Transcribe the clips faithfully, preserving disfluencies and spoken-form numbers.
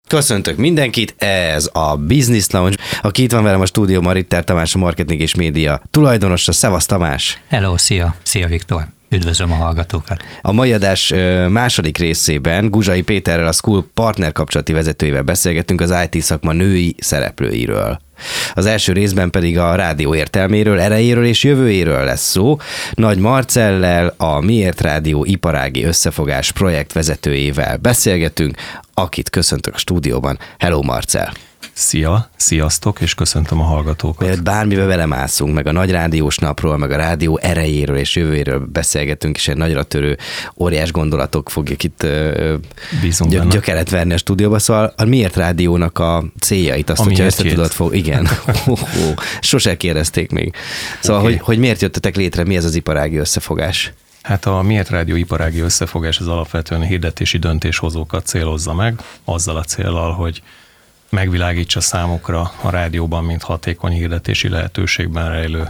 Köszöntök mindenkit, ez a Business Lounge. Aki itt van velem a stúdióban, Ritter Tamás, a marketing és média tulajdonosa. Szevasz Tamás! Hello, szia! Szia Viktor! Üdvözlöm a hallgatókat! A mai adás második részében Guzsai Péterrel, a School partner kapcsolati vezetőjével beszélgettünk az i té szakma női szereplőiről. Az első részben pedig a rádió értelméről, erejéről és jövőjéről lesz szó. Nagy Marcellel, a Miért Rádió iparági összefogás projekt vezetőjével beszélgetünk, akit köszöntök a stúdióban. Hello Marcell! Szia, sziasztok, és köszöntöm a hallgatókat. Mielőtt bármibe belemászunk, meg a nagy rádiós napról, meg a rádió erejéről és jövőjéről beszélgetünk, és egy nagyra törő óriás gondolatok fogják itt gy- gyökeret verni a stúdióba. Szóval a Miért Rádiónak a céljait, azt, a hogyha ezt tudod fog... Igen, sose kérdezték még. Szóval, okay. hogy, hogy miért jöttetek létre, mi ez az iparági összefogás? Hát a Miért Rádió iparági összefogás az alapvetően hirdetési döntéshozókat célozza meg, azzal a céllal, hogy megvilágítsa számukra a rádióban, mint hatékony hirdetési lehetőségben rejlő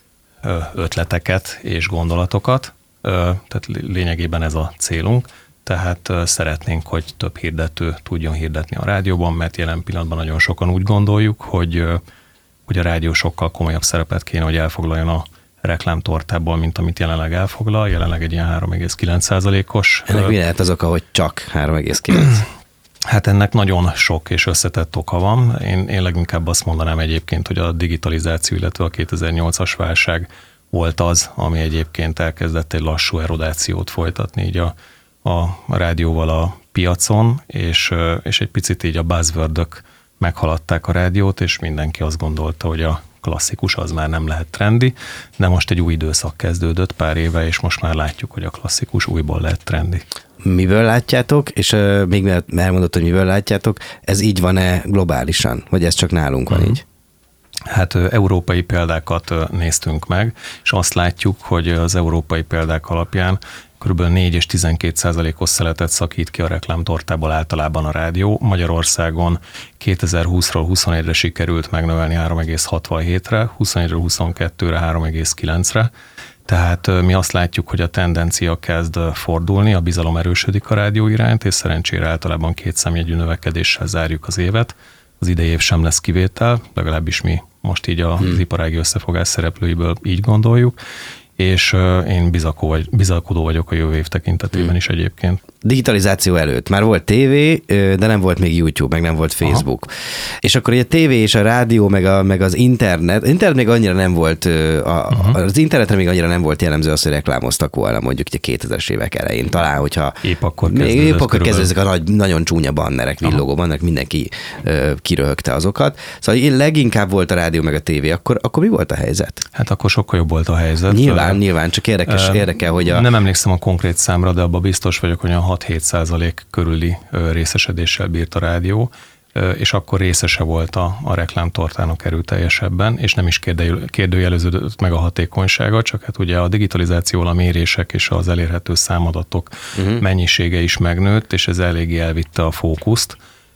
ötleteket és gondolatokat. Tehát lényegében ez a célunk. Tehát szeretnénk, hogy több hirdető tudjon hirdetni a rádióban, mert jelen pillanatban nagyon sokan úgy gondoljuk, hogy, hogy a rádió sokkal komolyabb szerepet kéne, hogy elfoglaljon a reklámtortából, mint amit jelenleg elfoglal. Jelenleg egy ilyen három egész kilenc százalékos. Ennek mi lehet az oka, hogy csak három egész kilenc? Hát ennek nagyon sok és összetett oka van. Én, én leginkább azt mondanám egyébként, hogy a digitalizáció, illetve a kétezer-nyolcas válság volt az, ami egyébként elkezdett egy lassú erodációt folytatni így a, a rádióval a piacon, és, és egy picit így a buzzwordök meghaladták a rádiót, és mindenki azt gondolta, hogy a klasszikus az már nem lehet trendi, de most egy új időszak kezdődött pár éve, és most már látjuk, hogy a klasszikus újból lehet trendi. Miből látjátok, és uh, még elmondott, hogy miből látjátok, ez így van-e globálisan, vagy ez csak nálunk van így? Hát uh, európai példákat uh, néztünk meg, és azt látjuk, hogy az európai példák alapján kb. négy és tizenkét százalékos szeletet szakít ki a reklámtortából általában a rádió. Magyarországon kétezer-húszról huszonegyre sikerült megnövelni három egész hatvanhétre, huszonegyről huszonkettőre három egész kilencre. Tehát mi azt látjuk, hogy a tendencia kezd fordulni, a bizalom erősödik a rádió iránt, és szerencsére általában két számjegyű növekedéssel zárjuk az évet. Az idei év sem lesz kivétel, legalábbis mi most így az hmm. iparági összefogás szereplőiből így gondoljuk, és én bizakó vagy, bizakodó vagyok a jövő év tekintetében hmm. is egyébként. Digitalizáció előtt már volt tévé, de nem volt még YouTube, meg nem volt Facebook. Aha. És akkor ugye a tévé és a rádió, meg, a, meg az internet, internet még annyira nem volt, a, uh-huh. az internetre még annyira nem volt jellemző az, hogy reklámoztak volna mondjuk ugye kétezres évek elején. Talán, hogyha épp akkor kezdődött, épp akkor kezdődött ezek a nagy, nagyon csúnya bannerek, villogó bannerek, mindenki uh, kiröhögte azokat. Szóval leginkább volt a rádió meg a tévé, akkor, akkor mi volt a helyzet? Hát akkor sokkal jobb volt a helyzet. Nyilván, uh, nyilván, csak érdekes, uh, érdekel, hogy a... Nem emlékszem a konkrét számra, de abban biztos vagyok, hogy a hat-hét százalék körüli részesedéssel bírt a rádió, és akkor részese volt a, a reklámtortának erőteljesebben, és nem is kérdőjeleződött meg a hatékonysága, csak hát ugye a digitalizációval a mérések és az elérhető számadatok uh-huh. mennyisége is megnőtt, és ez eléggé elvitte a fókuszt,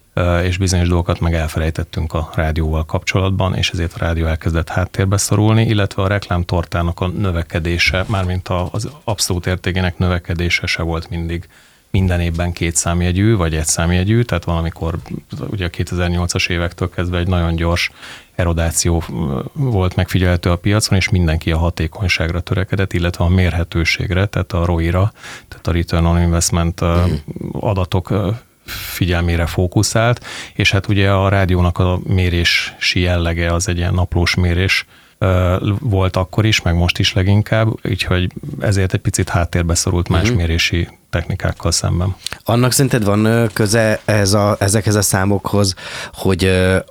és bizonyos dolgokat meg elfelejtettünk a rádióval kapcsolatban, és ezért a rádió elkezdett háttérbe szorulni, illetve a reklámtortának a növekedése, mármint az abszolút értékének növekedése se volt mindig minden évben két számjegyű, vagy egy számjegyű, tehát valamikor ugye a kétezer-nyolcas évektől kezdve egy nagyon gyors erodáció volt megfigyelhető a piacon, és mindenki a hatékonyságra törekedett, illetve a mérhetőségre, tehát a er o i-ra, tehát a Return on Investment adatok figyelmére fókuszált, és hát ugye a rádiónak a mérési jellege az egy ilyen naplós mérés volt akkor is, meg most is leginkább, úgyhogy ezért egy picit háttérbe szorult más uh-huh. mérési technikákkal szemben. Annak szerinted van köze ez a, ezekhez a számokhoz, hogy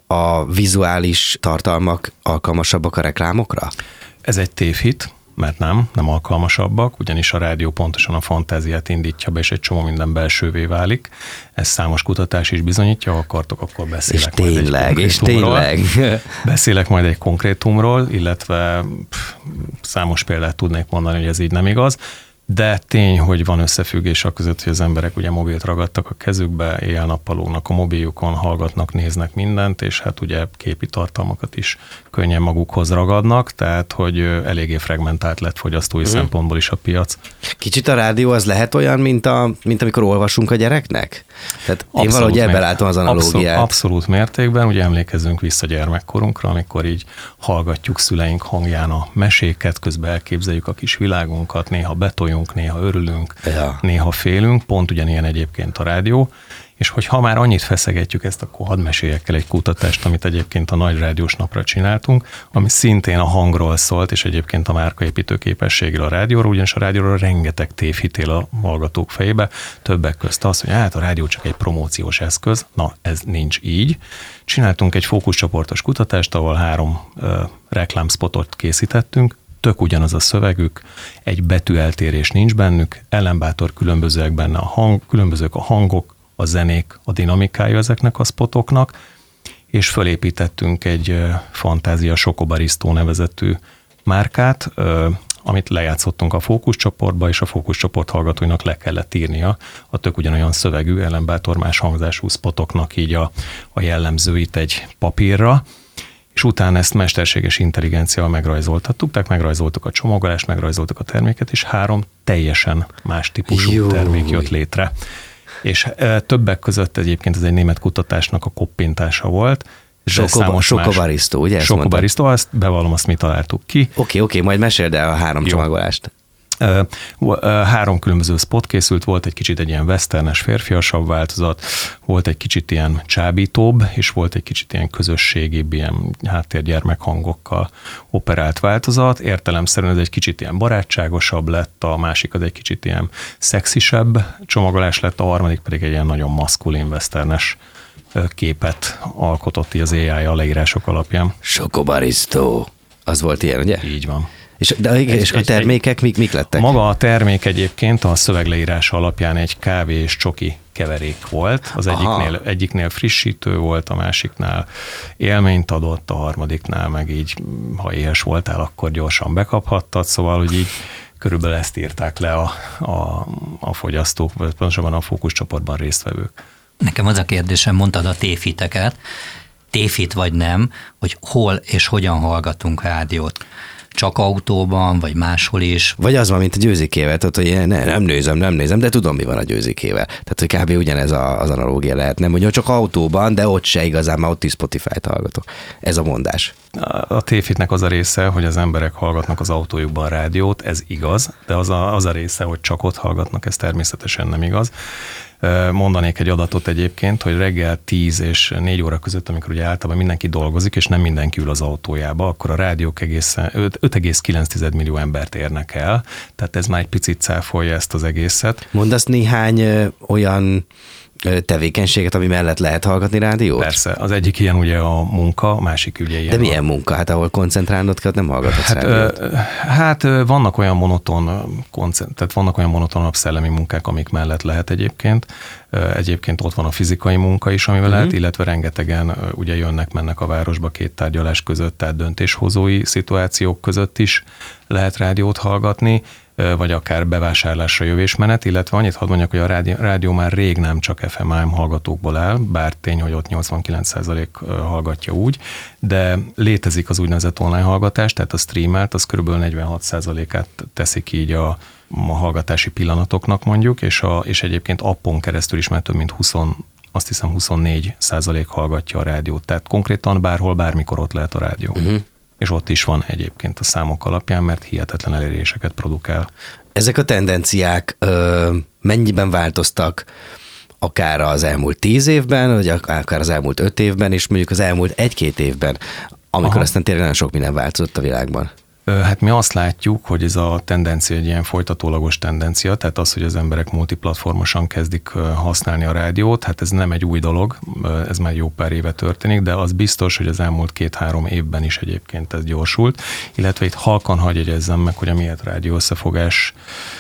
a vizuális tartalmak alkalmasabbak a reklámokra? Ez egy tévhit, mert nem, nem alkalmasabbak, ugyanis a rádió pontosan a fantáziát indítja be, és egy csomó minden belsővé válik. Ez számos kutatás is bizonyítja, ha akartok, akkor beszélek és majd tényleg, egy és tényleg. Beszélek majd egy konkrétumról, illetve pff, számos példát tudnék mondani, hogy ez így nem igaz. De tény, hogy van összefüggés a között, hogy az emberek ugye mobilt ragadtak a kezükbe, éjjel-nappal lógnak a mobiljukon, hallgatnak, néznek mindent, és hát ugye képi tartalmakat is könnyen magukhoz ragadnak, tehát hogy eléggé fragmentált lett fogyasztói uh-huh. szempontból is a piac. Kicsit a rádió az lehet olyan, mint, a, mint amikor olvasunk a gyereknek? Tehát abszolút én valahogy ebben látom az analógiát. Abszolút, abszolút mértékben, ugye emlékezzünk vissza gyermekkorunkra, amikor így hallgatjuk szüleink hangján a meséket, közben elképzeljük a kis világunkat, néha betoljunk, néha örülünk, ja. néha félünk, pont ugyanilyen egyébként a rádió, és hogy ha már annyit feszegetjük ezt, akkor hadd meséljek el egy kutatást, amit egyébként a Nagy Rádiós Napra csináltunk, ami szintén a hangról szólt, és egyébként a márkaépítő képességről a rádióról, ugyanis a rádióról rengeteg tévhitél a hallgatók fejébe, többek közt az, hogy hát a rádió csak egy promóciós eszköz, na ez nincs így. Csináltunk egy fókuszcsoportos kutatást, ahol három uh, reklámspotot készítettünk, tök ugyanaz a szövegük, egy betűeltérés nincs bennük, ellenbátor különbözőek benne a hang, különbözők a hangok, a zenék, a dinamikája ezeknek a spotoknak, és fölépítettünk egy Fantázia Sokobarisztó nevezetű márkát, amit lejátszottunk a fókuszcsoportba, és a fókuszcsoport hallgatóinak le kellett írnia a tök ugyanolyan szövegű, ellenbátor más hangzású spotoknak így a, a jellemzőit egy papírra, és utána ezt mesterséges intelligenciával megrajzoltattuk, tehát megrajzoltuk a csomagolást, megrajzoltuk a terméket, és három teljesen más típusú Jó. termék jött létre. És e, többek között egyébként ez egy német kutatásnak a koppintása volt. Sokobarisztó, ugye? Sokobarisztó, azt bevallom, azt mi találtuk ki. Oké, okay, oké, okay, majd meséld el a három Jó. csomagolást. E, e, három különböző spot készült, volt egy kicsit egy ilyen westernes, férfiasabb változat, volt egy kicsit ilyen csábítóbb, és volt egy kicsit ilyen közösségibb, ilyen háttérgyermekhangokkal operált változat. Értelemszerűen ez egy kicsit ilyen barátságosabb lett, a másik az egy kicsit ilyen szexisebb csomagolás lett, a harmadik pedig egy ilyen nagyon maszkulin, westernes képet alkotott így az á i a leírások alapján. Sokobarisztó. Az volt ilyen, ugye? Így van. És, de, egy, és a termékek mik, mik lettek? Maga a termék egyébként a szövegleírása alapján egy kávé és csoki keverék volt. Az egyiknél, egyiknél frissítő volt, a másiknál élményt adott, a harmadiknál meg így, ha éhes voltál, akkor gyorsan bekaphattad, szóval, hogy így körülbelül ezt írták le a, a, a fogyasztók, vagy pontosabban a fókuszcsoportban résztvevők. Nekem az a kérdésem, mondtad a tévhiteket, tévhit vagy nem, hogy hol és hogyan hallgatunk rádiót. Csak autóban, vagy máshol is. Vagy az van, mint a Győzikével, tehát, hogy ne, nem nézem, nem nézem, de tudom, mi van a Győzikével. Tehát, hogy kb. Ugyanez a, az analógia lehet. Nem mondja, csak autóban, de ott se igazán, már ott is Spotify-t hallgatok. Ez a mondás. A tévhitnek az a része, hogy az emberek hallgatnak az autójukban rádiót, ez igaz, de az a, az a része, hogy csak ott hallgatnak, ez természetesen nem igaz. Mondanék egy adatot egyébként, hogy reggel tíz és négy óra között, amikor ugye általában mindenki dolgozik, és nem mindenki ül az autójába, akkor a rádiók egészen öt egész kilenc millió embert érnek el, tehát ez már egy picit cáfolja ezt az egészet. Mondasz néhány ö, olyan tevékenységet, ami mellett lehet hallgatni rádiót? Persze, az egyik ilyen ugye a munka, a másik ugye ilyen. De milyen munka? Hát ahol koncentrálnod kell, nem hallgathatsz hát, rádiót? Hát vannak olyan monoton, tehát vannak olyan monotonabb szellemi munkák, amik mellett lehet egyébként. Egyébként ott van a fizikai munka is, amivel uh-huh. lehet, illetve rengetegen ugye jönnek-mennek a városba két tárgyalás között, tehát döntéshozói szituációk között is lehet rádiót hallgatni, vagy akár bevásárlásra jövésmenet, illetve annyit hadd mondjak, hogy a rádió, rádió már rég nem csak ef em á em hallgatókból áll, bár tény, hogy ott nyolcvankilenc százalék hallgatja úgy, de létezik az úgynevezett online hallgatás, tehát a streamelt, az körülbelül negyvenhat százalékát teszik így a, a hallgatási pillanatoknak mondjuk, és, a, és egyébként appon keresztül is már több mint húsz, azt hiszem huszonnégy százalék hallgatja a rádiót, tehát konkrétan bárhol, bármikor ott lehet a rádió. Uh-huh. És ott is van egyébként a számok alapján, mert hihetetlen eléréseket produkál. Ezek a tendenciák ö, mennyiben változtak akár az elmúlt tíz évben, vagy akár az elmúlt öt évben, és mondjuk az elmúlt egy-két évben, amikor Aha. aztán tényleg nagyon sok minden változott a világban? Hát mi azt látjuk, hogy ez a tendencia egy ilyen folytatólagos tendencia, tehát az, hogy az emberek multiplatformosan kezdik használni a rádiót, hát ez nem egy új dolog, ez már jó pár éve történik, de az biztos, hogy az elmúlt két-három évben is egyébként ez gyorsult, illetve itt halkan hadd jegyezzem meg, hogy a Miért Rádió Összefogás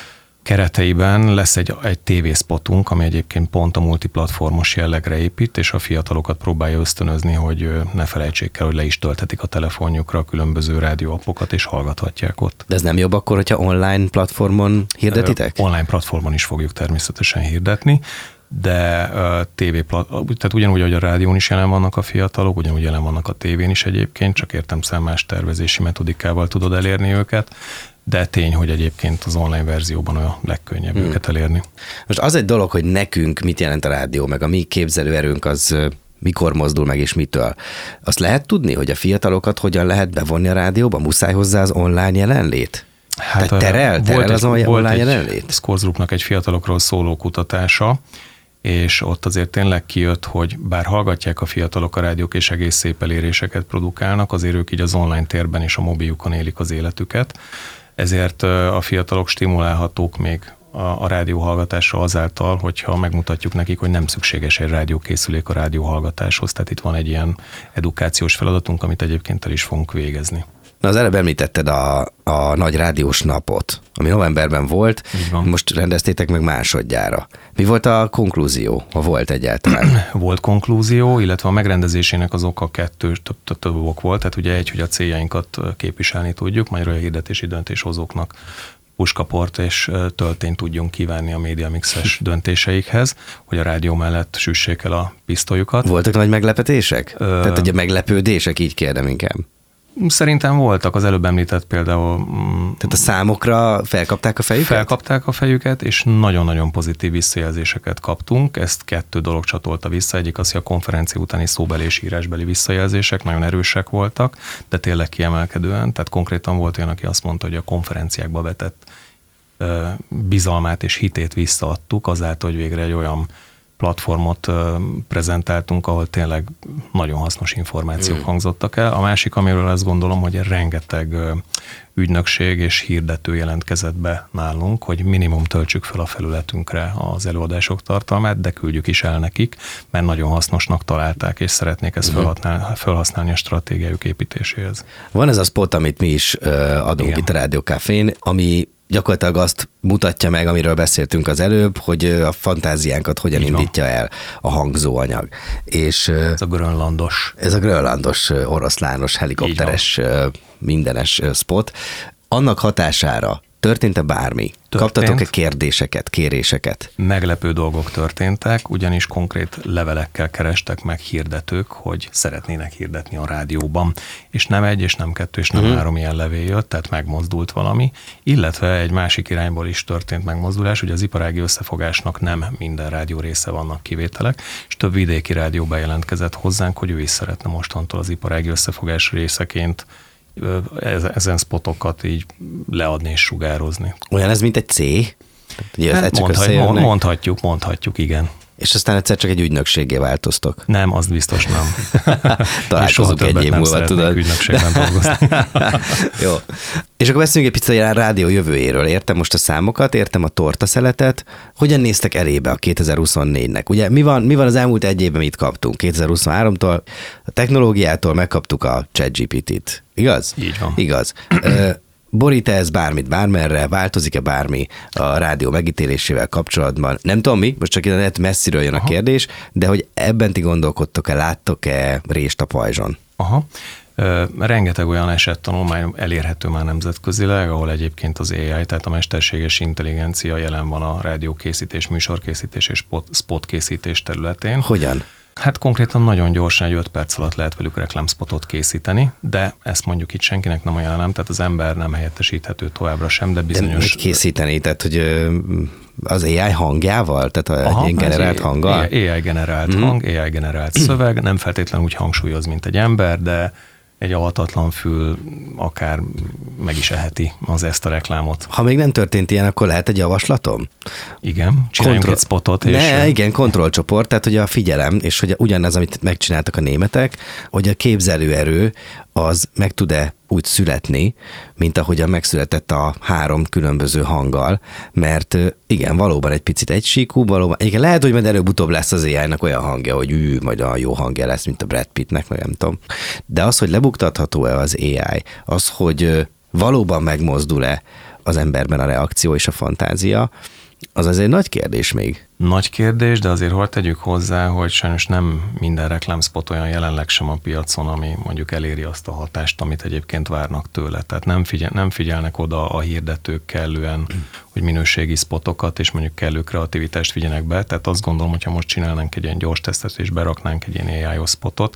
kereteiben lesz egy, egy tévészpotunk, ami egyébként pont a multiplatformos jellegre épít, és a fiatalokat próbálja ösztönözni, hogy ne felejtsék el, hogy le is tölthetik a telefonjukra a különböző rádióappokat, és hallgathatják ott. De ez nem jobb akkor, hogyha online platformon hirdetitek? Online platformon is fogjuk természetesen hirdetni. de uh, tévé, tehát ugyanúgy, ahogy a rádión is jelen vannak a fiatalok, ugyanúgy jelen vannak a tévén is egyébként, csak értelemszerűen más tervezési metodikával tudod elérni őket, de tény, hogy egyébként az online verzióban a legkönnyebb hmm. őket elérni. Most az egy dolog, hogy nekünk mit jelent a rádió, meg a mi képzelőerőnk az mikor mozdul meg és mitől. Azt lehet tudni, hogy a fiatalokat hogyan lehet bevonni a rádióba? Muszáj hozzá az online jelenlét? Hát Tehát terel, terel az egy, online jelenlét? Scoresgroupnak egy fiatalokról szóló kutatása, és ott azért tényleg kijött, hogy bár hallgatják a fiatalok a rádiók, és egész szép eléréseket produkálnak, azért ők így az online térben és a mobiljukon élik az életüket. Ezért a fiatalok stimulálhatók még a, a rádióhallgatásra azáltal, hogyha megmutatjuk nekik, hogy nem szükséges egy rádiókészülék a rádióhallgatáshoz. Tehát itt van egy ilyen edukációs feladatunk, amit egyébként el is fogunk végezni. Na, az előbb említetted a, a nagy rádiós napot, ami novemberben volt, most rendeztétek meg másodjára. Mi volt a konklúzió, ha volt egyáltalán? Volt konklúzió, illetve a megrendezésének az oka kettő, több, több, több ok volt, tehát ugye egy, hogy a céljainkat képviselni tudjuk, majd a hirdetési döntéshozóknak puskaport és töltényt tudjunk kívánni a médiamixes döntéseikhez, hogy a rádió mellett süssék el a pisztolyukat. Voltak nagy meglepetések? Ö... Tehát ugye meglepődések, így kérdem inkább. Szerintem voltak, az előbb említett például... Tehát a számokra felkapták a fejüket? Felkapták a fejüket, és nagyon-nagyon pozitív visszajelzéseket kaptunk. Ezt kettő dolog csatolta vissza. Egyik az, hogy a konferencia utáni szóbeli és írásbeli visszajelzések nagyon erősek voltak, de tényleg kiemelkedően. Tehát konkrétan volt olyan, aki azt mondta, hogy a konferenciákba vetett bizalmát és hitét visszaadtuk, azáltal, hogy végre egy olyan platformot prezentáltunk, ahol tényleg nagyon hasznos információk mm. hangzottak el. A másik, amiről azt gondolom, hogy rengeteg ügynökség és hirdető jelentkezett be nálunk, hogy minimum töltsük fel a felületünkre az előadások tartalmát, de küldjük is el nekik, mert nagyon hasznosnak találták, és szeretnék ezt mm. felhasználni a stratégiájuk építéséhez. Van ez a spot, amit mi is adunk Igen. itt a Rádió Cafén, ami gyakorlatilag azt mutatja meg, amiről beszéltünk az előbb, hogy a fantáziánkat hogyan indítja el a hangzóanyag. És ez a grönlandos. Ez a grönlandos, oroszlános, helikopteres, mindenes spot. Annak hatására történt-e bármi? Történt. Kaptatok-e kérdéseket, kéréseket? Meglepő dolgok történtek, ugyanis konkrét levelekkel kerestek meg hirdetők, hogy szeretnének hirdetni a rádióban. És nem egy, és nem kettő, és nem uh-huh. három ilyen levél jött, tehát megmozdult valami. Illetve egy másik irányból is történt megmozdulás, hogy az iparági összefogásnak nem minden rádió része, vannak kivételek, és több vidéki rádió bejelentkezett hozzánk, hogy ő is szeretne mostantól az iparági összefogás részeként ezen spotokat így leadni és sugározni. Olyan ez, mint egy C? Ugye, hát mondhat, mond, mondhatjuk, mondhatjuk, igen. És aztán egyszer csak egy ügynökségé változtok. Nem, az biztos nem. Találkozunk egy év múlva, tudod. Ügynökségben dolgozni. Jó. És akkor beszéljünk egy picit a rádió jövőjéről. Értem most a számokat, értem a tortaszeletet. Hogyan néztek elébe a kétezer-huszonnégynek? Ugye mi van, mi van az elmúlt egy évben, mit kaptunk? kétezer-huszonháromtól a technológiától megkaptuk a ChatGPT-t. Igaz? Így van. Igaz. Borít-e ez bármit, bármerre? Változik-e bármi a rádió megítélésével kapcsolatban? Nem tudom mi, most csak lehet messziről jön Aha. a kérdés, de hogy ebben ti gondolkodtok-e, láttok-e rést a pajzson? Aha. Ö, rengeteg olyan esettanulmány elérhető már nemzetközileg, ahol egyébként az á i, tehát a mesterséges intelligencia jelen van a rádiókészítés, műsorkészítés és spotkészítés területén. Hogyan? Hát konkrétan nagyon gyorsan, egy öt perc alatt lehet velük reklámspotot készíteni, de ezt mondjuk itt senkinek nem ajánlom, tehát az ember nem helyettesíthető továbbra sem, de bizonyos... De mit készíteni? Tehát, hogy az á i hangjával? Tehát Aha, egy generált hanggal? á i generált mm. hang, á i generált szöveg, nem feltétlenül úgy hangsúlyoz, mint egy ember, de egy avatatlan fül akár meg is eheti az ezt a reklámot. Ha még nem történt ilyen, akkor lehet egy javaslatom? Igen, csináljunk Kontro- egy spotot. És ne, igen, kontrollcsoport, tehát hogy a figyelem, és hogy ugyanaz, amit megcsináltak a németek, hogy a képzelőerő az meg tud-e úgy születni, mint ahogyan megszületett a három különböző hanggal, mert igen, valóban egy picit egysíkú, valóban, igen, lehet, hogy majd előbb-utóbb lesz az á i-nak olyan hangja, hogy ő, majd a jó hangja lesz, mint a Brad Pittnek, meg nem tudom. De az, hogy lebuktatható-e az á i, az, hogy valóban megmozdul-e az emberben a reakció és a fantázia, Az azért nagy kérdés még. Nagy kérdés, de azért hol tegyük hozzá, hogy sajnos nem minden reklámspot olyan jelenleg sem a piacon, ami mondjuk eléri azt a hatást, amit egyébként várnak tőle. Tehát nem, figyel, nem figyelnek oda a hirdetők kellően, hogy minőségi spotokat és mondjuk kellő kreativitást vigyenek be. Tehát azt gondolom, hogyha most csinálnánk egy ilyen gyors tesztet és beraknánk egy ilyen á i-os spotot,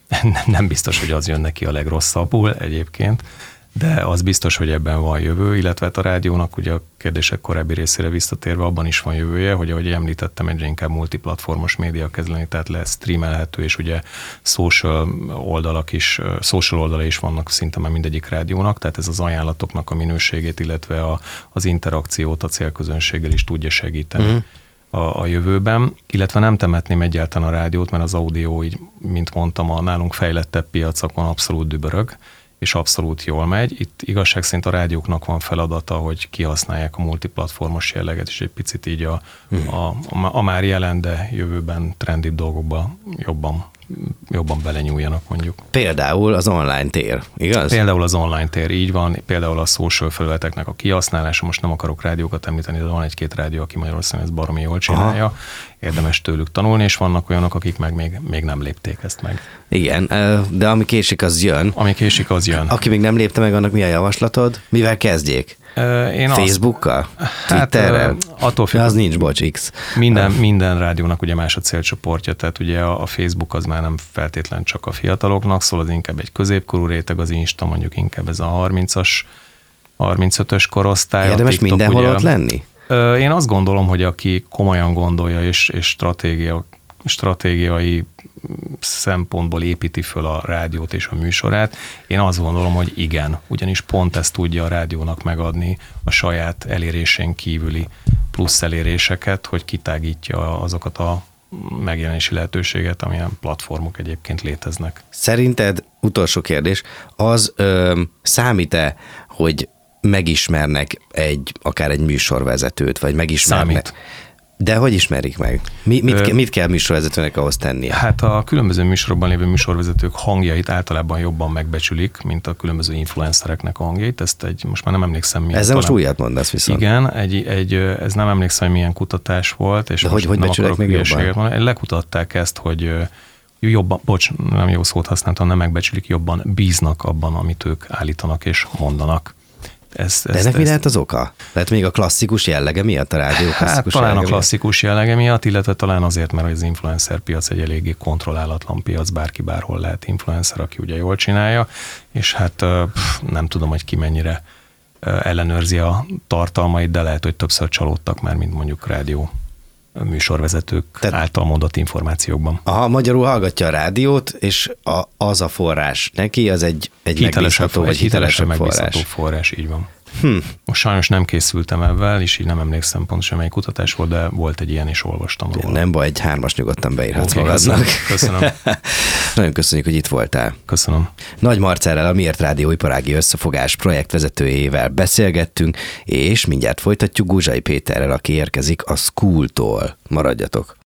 nem biztos, hogy az jön neki a legrosszabbul egyébként, de az biztos, hogy ebben van jövő, illetve a rádiónak ugye a kérdések korábbi részére visszatérve abban is van jövője, hogy ahogy említettem, egyre inkább multiplatformos média kezd lenni, tehát lesz streamelhető, és ugye social oldalak is, social oldala is vannak szinte már mindegyik rádiónak, tehát ez az ajánlatoknak a minőségét, illetve a, az interakciót a célközönséggel is tudja segíteni. Mm. A, a jövőben, illetve nem temetném egyáltalán a rádiót, mert az audio, így, mint mondtam, a nálunk fejlettebb piacokon abszolút dübörög, és abszolút jól megy. Itt igazság szerint a rádióknak van feladata, hogy kihasználják a multiplatformos jelleget, és egy picit így a, hmm. a, a, a már jelen, de jövőben trendibb dolgokba jobban, jobban belenyúljanak mondjuk. Például az online tér, igaz? Például az online tér, így van. Például a social felületeknek a kihasználása. Most nem akarok rádiókat említeni, de van egy-két rádió, aki Magyarországon ezt baromi jól csinálja. Aha. Érdemes tőlük tanulni, és vannak olyanok, akik meg még, még nem lépték ezt meg. Igen, de ami késik, az jön. Ami késik, az jön. Aki még nem lépte meg, annak mi a javaslatod? Mivel kezdjék? Én Facebookkal? Hát, Twitterrel? Attól függ, az nincs, bocs, X. Minden, minden rádiónak ugye más a célcsoportja, tehát ugye a Facebook az már nem feltétlen csak a fiataloknak szól, az inkább egy középkorú réteg, az Insta mondjuk inkább ez a harmincas, harmincötös korosztály. Érdemes TikTok, mindenhol ugye, ott lenni? Én azt gondolom, hogy aki komolyan gondolja és, és stratégia, stratégiai szempontból építi föl a rádiót és a műsorát, én azt gondolom, hogy igen, ugyanis pont ezt tudja a rádiónak megadni a saját elérésén kívüli plusz eléréseket, hogy kitágítja azokat a megjelenési lehetőséget, amilyen platformok egyébként léteznek. Szerinted, utolsó kérdés, az ö, számít-e, hogy megismernek egy, akár egy műsorvezetőt, vagy megismernek? Számít. De hogy ismerik meg? Mi, mit, Ö, mit kell műsorvezetőnek ahhoz tennie? Hát a különböző műsorokban lévő műsorvezetők hangjait általában jobban megbecsülik, mint a különböző influencereknek a hangjait. Ezt egy, most már nem emlékszem milyen. Ezzel most újat mondasz viszont. Igen, egy, egy, ez nem emlékszem, hogy milyen kutatás volt. És de hogy, hogy becsülek még jobban? Mondani. Lekutatták ezt, hogy jobban, bocs, nem jó szót használtam, nem megbecsülik, jobban bíznak abban, amit ők állítanak és mondanak. Ez, De ennek mi lehet az oka? Lehet még a klasszikus jellege miatt, a rádió klasszikus hát, talán a jellege klasszikus miatt? jellege miatt, illetve talán azért, mert az influencer piac egy eléggé kontrollálatlan piac, bárki bárhol lehet influencer, aki ugye jól csinálja, és hát pff, nem tudom, hogy ki mennyire ellenőrzi a tartalmait, de lehet, hogy többször csalódtak már, mint mondjuk rádió műsorvezetők Te, által mondott információkban. Aha, magyarul hallgatja a rádiót, és a, az a forrás neki, az egy, egy megbízható, vagy hitelesebb megbízható forrás. forrás. Így van. Hm. Most sajnos nem készültem ebben, és így nem emlékszem pontosan, melyik kutatás volt, de volt egy ilyen, és olvastam róla. Nem baj, egy hármas nyugodtan beírhatsz okay, magadnak. Köszönöm. Nagyon köszönjük, hogy itt voltál. Köszönöm. Nagy Marcellel, a Miért Rádió iparági összefogás projektvezetőjével beszélgettünk, és mindjárt folytatjuk Guzsai Péterrel, aki érkezik a School-tól. Maradjatok!